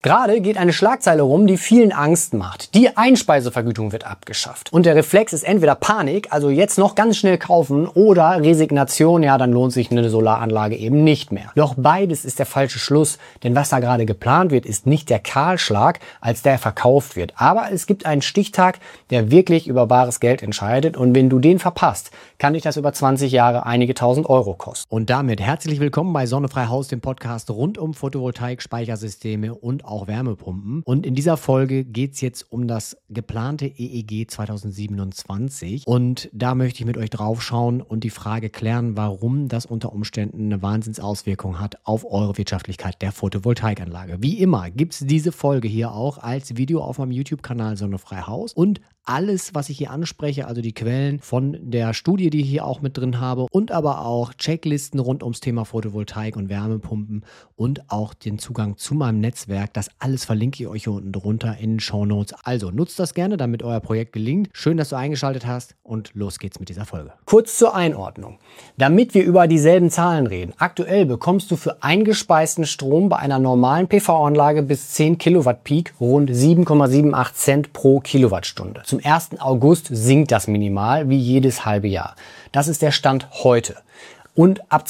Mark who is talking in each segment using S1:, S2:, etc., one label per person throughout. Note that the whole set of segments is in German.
S1: Gerade geht eine Schlagzeile rum, die vielen Angst macht. Die Einspeisevergütung wird abgeschafft. Und der Reflex ist entweder Panik, also jetzt noch ganz schnell kaufen, oder Resignation, ja, dann lohnt sich eine Solaranlage eben nicht mehr. Doch beides ist der falsche Schluss, denn was da gerade geplant wird, ist nicht der Kahlschlag, als der verkauft wird. Aber es gibt einen Stichtag, der wirklich über bares Geld entscheidet, und wenn du den verpasst, kann dich das über 20 Jahre einige tausend Euro kosten. Und damit herzlich willkommen bei Sonnefrei Haus, dem Podcast rund um Photovoltaik, Speichersysteme und auch Wärmepumpen. Und in dieser Folge geht es jetzt um das geplante EEG 2027. Und da möchte ich mit euch drauf schauen und die Frage klären, warum das unter Umständen eine Wahnsinnsauswirkung hat auf eure Wirtschaftlichkeit der Photovoltaikanlage. Wie immer gibt es diese Folge hier auch als Video auf meinem YouTube-Kanal Sonnefrei Haus. Und alles, was ich hier anspreche, also die Quellen von der Studie, die ich hier auch mit drin habe, und aber auch Checklisten rund ums Thema Photovoltaik und Wärmepumpen und auch den Zugang zu meinem Netzwerk, das alles verlinke ich euch hier unten drunter in den Shownotes. Also nutzt das gerne, damit euer Projekt gelingt. Schön, dass du eingeschaltet hast, und los geht's mit dieser Folge. Kurz zur Einordnung. Damit wir über dieselben Zahlen reden. Aktuell bekommst du für eingespeisten Strom bei einer normalen PV-Anlage bis 10 Kilowatt Peak rund 7,78 Cent pro Kilowattstunde. Zum 1. August sinkt das minimal wie jedes halbe Jahr. Das ist der Stand heute. Und ab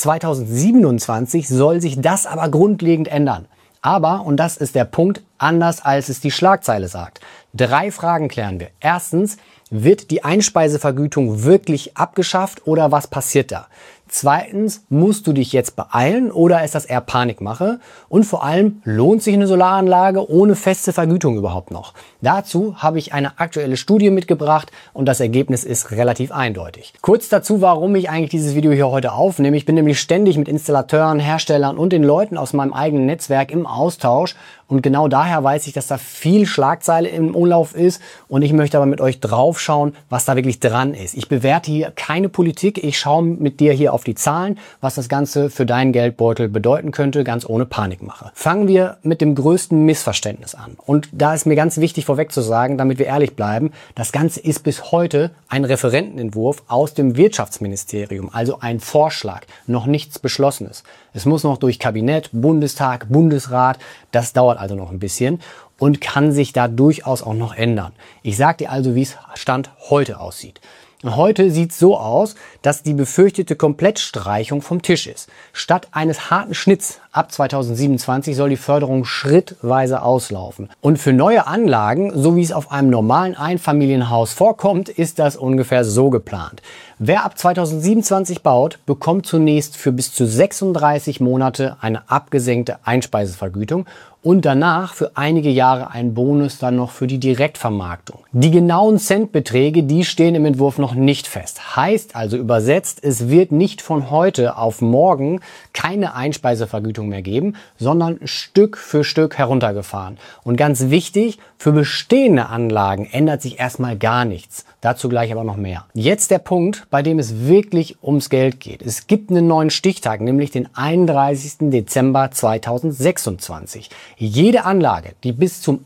S1: 2027 soll sich das aber grundlegend ändern. Aber, und das ist der Punkt, anders als es die Schlagzeile sagt. 3 Fragen klären wir. Erstens, wird die Einspeisevergütung wirklich abgeschafft oder was passiert da? Zweitens, musst du dich jetzt beeilen oder ist das eher Panikmache? Und vor allem, lohnt sich eine Solaranlage ohne feste Vergütung überhaupt noch? Dazu habe ich eine aktuelle Studie mitgebracht und das Ergebnis ist relativ eindeutig. Kurz dazu, warum ich eigentlich dieses Video hier heute aufnehme. Ich bin nämlich ständig mit Installateuren, Herstellern und den Leuten aus meinem eigenen Netzwerk im Austausch. Und genau daher weiß ich, dass da viel Schlagzeile im Umlauf ist, und ich möchte aber mit euch drauf schauen, was da wirklich dran ist. Ich bewerte hier keine Politik, ich schaue mit dir hier auf die Zahlen, was das Ganze für deinen Geldbeutel bedeuten könnte, ganz ohne Panikmache. Fangen wir mit dem größten Missverständnis an. Und da ist mir ganz wichtig vorweg zu sagen, damit wir ehrlich bleiben, das Ganze ist bis heute ein Referentenentwurf aus dem Wirtschaftsministerium, also ein Vorschlag, noch nichts Beschlossenes. Es muss noch durch Kabinett, Bundestag, Bundesrat, das dauert also noch ein bisschen und kann sich da durchaus auch noch ändern. Ich sage dir also, wie es Stand heute aussieht. Heute sieht es so aus, dass die befürchtete Komplettstreichung vom Tisch ist. Statt eines harten Schnitts ab 2027 soll die Förderung schrittweise auslaufen. Und für neue Anlagen, so wie es auf einem normalen Einfamilienhaus vorkommt, ist das ungefähr so geplant. Wer ab 2027 baut, bekommt zunächst für bis zu 36 Monate eine abgesenkte Einspeisevergütung und danach für einige Jahre ein Bonus dann noch für die Direktvermarktung. Die genauen Centbeträge, die stehen im Entwurf noch nicht fest. Heißt also übersetzt, es wird nicht von heute auf morgen keine Einspeisevergütung mehr geben, sondern Stück für Stück heruntergefahren. Und ganz wichtig, für bestehende Anlagen ändert sich erstmal gar nichts. Dazu gleich aber noch mehr. Jetzt der Punkt, bei dem es wirklich ums Geld geht. Es gibt einen neuen Stichtag, nämlich den 31. Dezember 2026. Jede Anlage, die bis zum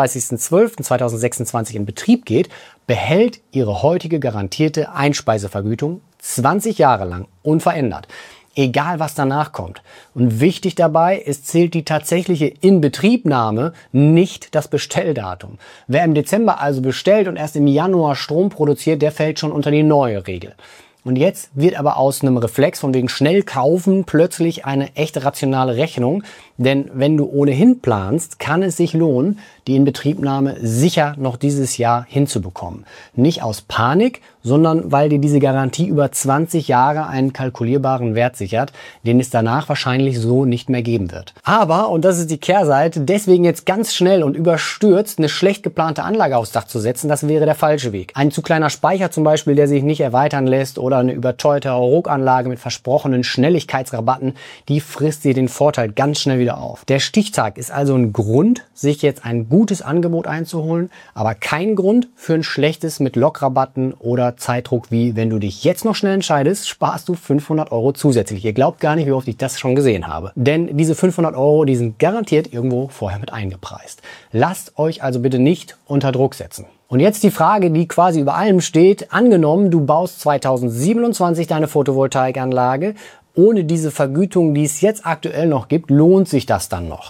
S1: 31.12.2026 in Betrieb geht, behält ihre heutige garantierte Einspeisevergütung 20 Jahre lang unverändert. Egal was danach kommt. Und wichtig dabei, es zählt die tatsächliche Inbetriebnahme, nicht das Bestelldatum. Wer im Dezember also bestellt und erst im Januar Strom produziert, der fällt schon unter die neue Regel. Und jetzt wird aber aus einem Reflex von wegen schnell kaufen plötzlich eine echte rationale Rechnung. Denn wenn du ohnehin planst, kann es sich lohnen, die Inbetriebnahme sicher noch dieses Jahr hinzubekommen. Nicht aus Panik, sondern weil dir diese Garantie über 20 Jahre einen kalkulierbaren Wert sichert, den es danach wahrscheinlich so nicht mehr geben wird. Aber, und das ist die Kehrseite, deswegen jetzt ganz schnell und überstürzt eine schlecht geplante Anlage aufs Dach zu setzen, das wäre der falsche Weg. Ein zu kleiner Speicher zum Beispiel, der sich nicht erweitern lässt, oder eine überteuerte Hauruck-Anlage mit versprochenen Schnelligkeitsrabatten, die frisst dir den Vorteil ganz schnell wieder auf. Der Stichtag ist also ein Grund, sich jetzt ein gutes Angebot einzuholen, aber kein Grund für ein schlechtes mit Lokrabatten oder Zeitdruck, wie wenn du dich jetzt noch schnell entscheidest, sparst du 500 Euro zusätzlich. Ihr glaubt gar nicht, wie oft ich das schon gesehen habe. Denn diese 500 Euro, die sind garantiert irgendwo vorher mit eingepreist. Lasst euch also bitte nicht unter Druck setzen. Und jetzt die Frage, die quasi über allem steht. Angenommen, du baust 2027 deine Photovoltaikanlage. Ohne diese Vergütung, die es jetzt aktuell noch gibt, lohnt sich das dann noch?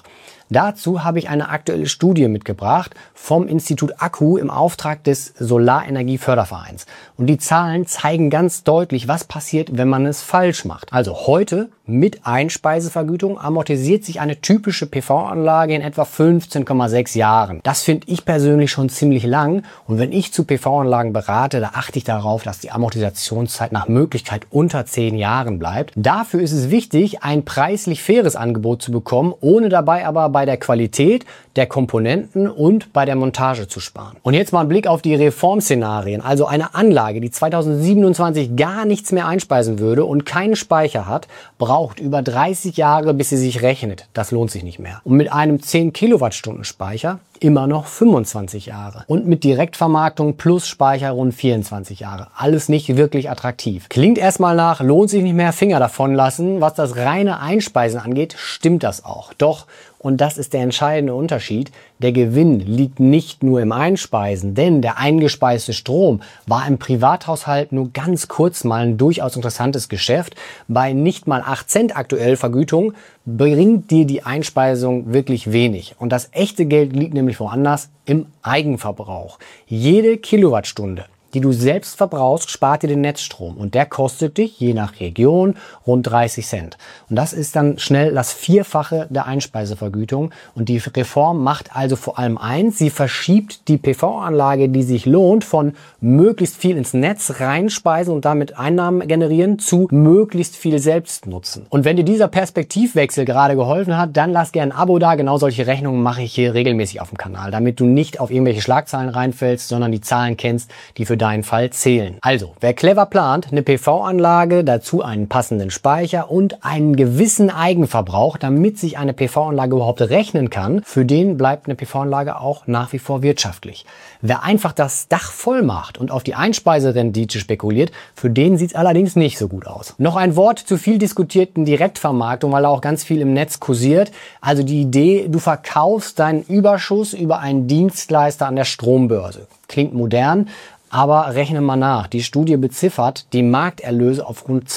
S1: Dazu habe ich eine aktuelle Studie mitgebracht vom Institut Akku im Auftrag des Solarenergiefördervereins. Und die Zahlen zeigen ganz deutlich, was passiert, wenn man es falsch macht. Also heute mit Einspeisevergütung amortisiert sich eine typische PV-Anlage in etwa 15,6 Jahren. Das finde ich persönlich schon ziemlich lang. Und wenn ich zu PV-Anlagen berate, da achte ich darauf, dass die Amortisationszeit nach Möglichkeit unter 10 Jahren bleibt. Dafür ist es wichtig, ein preislich faires Angebot zu bekommen, ohne dabei aber bei der Qualität der Komponenten und bei der Montage zu sparen. Und jetzt mal ein Blick auf die Reformszenarien. Also eine Anlage, die 2027 gar nichts mehr einspeisen würde und keinen Speicher hat, braucht über 30 Jahre, bis sie sich rechnet. Das lohnt sich nicht mehr. Und mit einem 10 Kilowattstunden Speicher immer noch 25 Jahre. Und mit Direktvermarktung plus Speicher rund 24 Jahre. Alles nicht wirklich attraktiv. Klingt erstmal nach, lohnt sich nicht mehr, Finger davon lassen. Was das reine Einspeisen angeht, stimmt das auch. Doch, und das ist der entscheidende Unterschied, der Gewinn liegt nicht nur im Einspeisen, denn der eingespeiste Strom war im Privathaushalt nur ganz kurz mal ein durchaus interessantes Geschäft. Bei nicht mal 8 Cent aktuell Vergütung bringt dir die Einspeisung wirklich wenig. Und das echte Geld liegt nämlich woanders, im Eigenverbrauch. Jede Kilowattstunde, die du selbst verbrauchst, spart dir den Netzstrom und der kostet dich je nach Region rund 30 Cent. Und das ist dann schnell das Vierfache der Einspeisevergütung und die Reform macht also vor allem eins, sie verschiebt die PV-Anlage, die sich lohnt, von möglichst viel ins Netz reinspeisen und damit Einnahmen generieren, zu möglichst viel selbst nutzen. Und wenn dir dieser Perspektivwechsel gerade geholfen hat, dann lass gerne ein Abo da. Genau solche Rechnungen mache ich hier regelmäßig auf dem Kanal, damit du nicht auf irgendwelche Schlagzeilen reinfällst, sondern die Zahlen kennst, die für deinen Fall zählen. Also, wer clever plant, eine PV-Anlage, dazu einen passenden Speicher und einen gewissen Eigenverbrauch, damit sich eine PV-Anlage überhaupt rechnen kann, für den bleibt eine PV-Anlage auch nach wie vor wirtschaftlich. Wer einfach das Dach voll macht und auf die Einspeiserendite spekuliert, für den sieht es allerdings nicht so gut aus. Noch ein Wort zur viel diskutierten Direktvermarktung, weil da auch ganz viel im Netz kursiert. Also die Idee, du verkaufst deinen Überschuss über einen Dienstleister an der Strombörse. Klingt modern, aber rechne mal nach. Die Studie beziffert die Markterlöse auf rund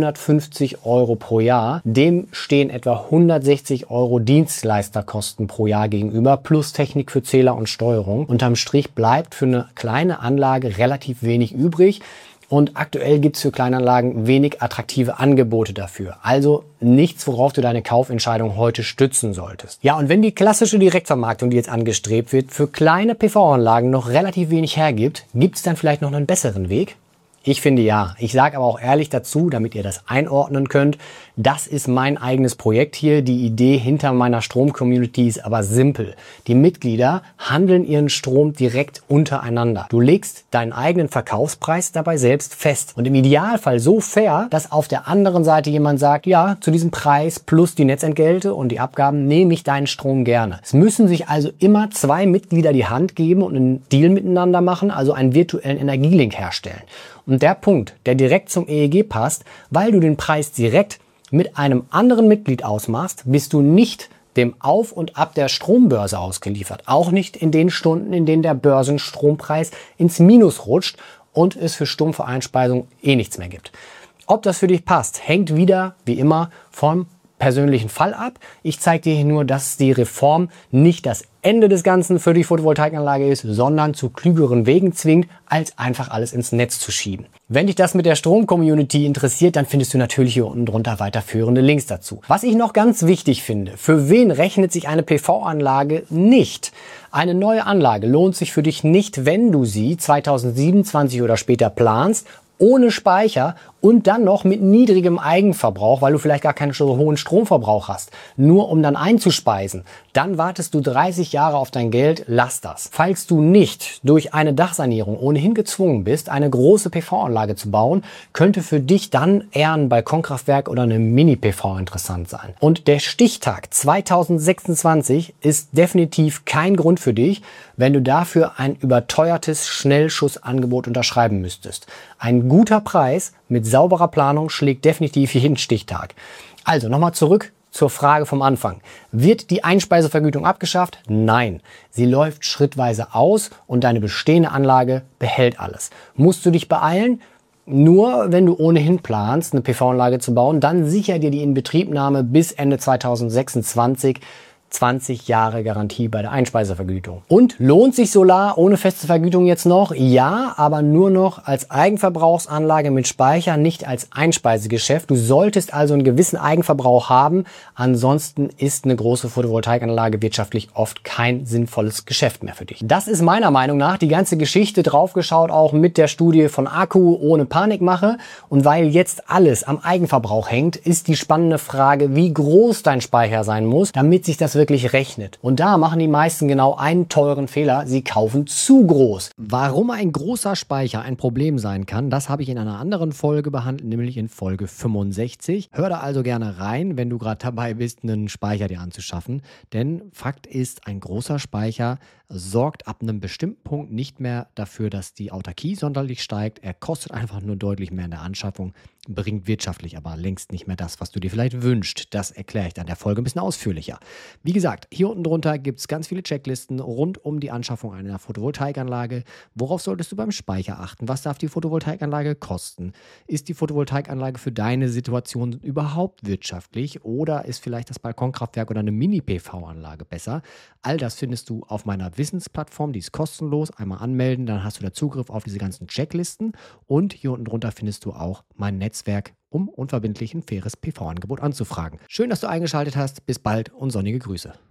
S1: 250 Euro pro Jahr. Dem stehen etwa 160 Euro Dienstleisterkosten pro Jahr gegenüber, plus Technik für Zähler und Steuerung. Unterm Strich bleibt für eine kleine Anlage relativ wenig übrig. Und aktuell gibt es für Kleinanlagen wenig attraktive Angebote dafür. Also nichts, worauf du deine Kaufentscheidung heute stützen solltest. Ja, und wenn die klassische Direktvermarktung, die jetzt angestrebt wird, für kleine PV-Anlagen noch relativ wenig hergibt, gibt es dann vielleicht noch einen besseren Weg? Ich finde ja. Ich sage aber auch ehrlich dazu, damit ihr das einordnen könnt, das ist mein eigenes Projekt hier. Die Idee hinter meiner Strom-Community ist aber simpel. Die Mitglieder handeln ihren Strom direkt untereinander. Du legst deinen eigenen Verkaufspreis dabei selbst fest. Und im Idealfall so fair, dass auf der anderen Seite jemand sagt, ja, zu diesem Preis plus die Netzentgelte und die Abgaben nehme ich deinen Strom gerne. Es müssen sich also immer zwei Mitglieder die Hand geben und einen Deal miteinander machen, also einen virtuellen Energielink herstellen. Und der Punkt, der direkt zum EEG passt, weil du den Preis direkt mit einem anderen Mitglied ausmachst, bist du nicht dem Auf und Ab der Strombörse ausgeliefert. Auch nicht in den Stunden, in denen der Börsenstrompreis ins Minus rutscht und es für stumpfe Einspeisung nichts mehr gibt. Ob das für dich passt, hängt wieder, wie immer, vom persönlichen Fall ab. Ich zeige dir hier nur, dass die Reform nicht das Ende des Ganzen für die Photovoltaikanlage ist, sondern zu klügeren Wegen zwingt, als einfach alles ins Netz zu schieben. Wenn dich das mit der Strom-Community interessiert, dann findest du natürlich hier unten drunter weiterführende Links dazu. Was ich noch ganz wichtig finde, für wen rechnet sich eine PV-Anlage nicht? Eine neue Anlage lohnt sich für dich nicht, wenn du sie 2027 oder später planst, ohne Speicher und dann noch mit niedrigem Eigenverbrauch, weil du vielleicht gar keinen so hohen Stromverbrauch hast, nur um dann einzuspeisen. Dann wartest du 30 Jahre auf dein Geld, lass das. Falls du nicht durch eine Dachsanierung ohnehin gezwungen bist, eine große PV-Anlage zu bauen, könnte für dich dann eher ein Balkonkraftwerk oder eine Mini-PV interessant sein. Und der Stichtag 2026 ist definitiv kein Grund für dich, wenn du dafür ein überteuertes Schnellschussangebot unterschreiben müsstest. Ein guter Preis mit sauberer Planung schlägt definitiv jeden Stichtag. Also nochmal zurück zur Frage vom Anfang. Wird die Einspeisevergütung abgeschafft? Nein. Sie läuft schrittweise aus und deine bestehende Anlage behält alles. Musst du dich beeilen? Nur wenn du ohnehin planst, eine PV-Anlage zu bauen, dann sicher dir die Inbetriebnahme bis Ende 2026. 20 Jahre Garantie bei der Einspeisevergütung. Und lohnt sich Solar ohne feste Vergütung jetzt noch? Ja, aber nur noch als Eigenverbrauchsanlage mit Speicher, nicht als Einspeisegeschäft. Du solltest also einen gewissen Eigenverbrauch haben. Ansonsten ist eine große Photovoltaikanlage wirtschaftlich oft kein sinnvolles Geschäft mehr für dich. Das ist meiner Meinung nach die ganze Geschichte draufgeschaut, auch mit der Studie von Akku ohne Panikmache. Und weil jetzt alles am Eigenverbrauch hängt, ist die spannende Frage, wie groß dein Speicher sein muss, damit sich das wirklich rechnet. Und da machen die meisten genau einen teuren Fehler. Sie kaufen zu groß. Warum ein großer Speicher ein Problem sein kann, das habe ich in einer anderen Folge behandelt, nämlich in Folge 65. Hör da also gerne rein, wenn du gerade dabei bist, einen Speicher dir anzuschaffen. Denn Fakt ist, ein großer Speicher sorgt ab einem bestimmten Punkt nicht mehr dafür, dass die Autarkie sonderlich steigt. Er kostet einfach nur deutlich mehr in der Anschaffung, bringt wirtschaftlich aber längst nicht mehr das, was du dir vielleicht wünschst. Das erkläre ich dann in der Folge ein bisschen ausführlicher. Wie gesagt, hier unten drunter gibt es ganz viele Checklisten rund um die Anschaffung einer Photovoltaikanlage. Worauf solltest du beim Speicher achten? Was darf die Photovoltaikanlage kosten? Ist die Photovoltaikanlage für deine Situation überhaupt wirtschaftlich oder ist vielleicht das Balkonkraftwerk oder eine Mini-PV-Anlage besser? All das findest du auf meiner Wissensplattform, die ist kostenlos. Einmal anmelden, dann hast du da Zugriff auf diese ganzen Checklisten und hier unten drunter findest du auch mein Netzwerk, um unverbindlich ein faires PV-Angebot anzufragen. Schön, dass du eingeschaltet hast. Bis bald und sonnige Grüße.